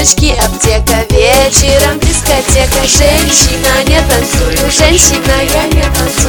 таблеточки, аптека, вечером дискотека. Женщина, не танцую, женщина, я не танцую.